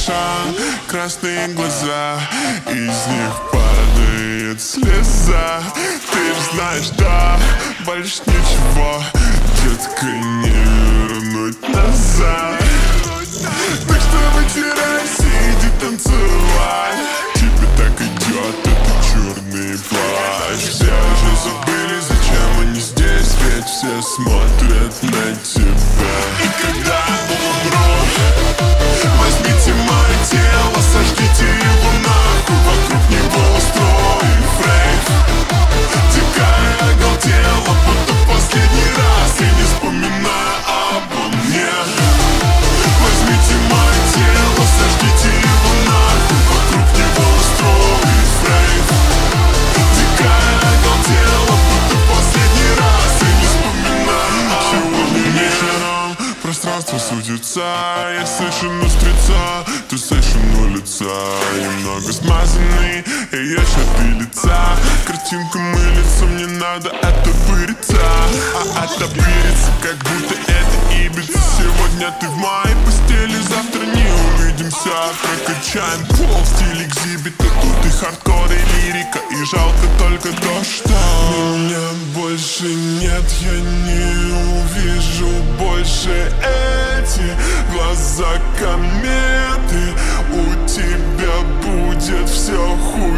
Ашан, красные глаза, из них падает слеза. Ты ж знаешь, да, больше ничего, детка, не вернуть назад. Так что вытирайся, иди танцевать, тебе так идет этот черный плащ. Все уже забыли, зачем они здесь, ведь все смотрят на тебя. И когда умру, возьмите мое тело, сожгите его нахуй, вокруг него устроив рейв. Дикая оголтела, будто в последний раз, и не вспоминая обо мне. Возьмите мое тело, сожгите его нахуй, вокруг него устроив рейв. Дикая оголтела, будто в последний раз, и не вспоминая обо мне. Вечером пространство судится, я слышу устрица, ты слышишь лица, немного смазанный, и я черты лица. Картинка мылится, мне надо оттопыриться, а оттопыриться, как будто это Ибица. Сегодня ты в моей постели, завтра не увидимся. Прокачаем пол в стиле экзибита, тут и хардкор, и лирика, и жалко только то, что меня больше нет. Я не увижу больше эти глаза кометы. У тебя будет все хуже.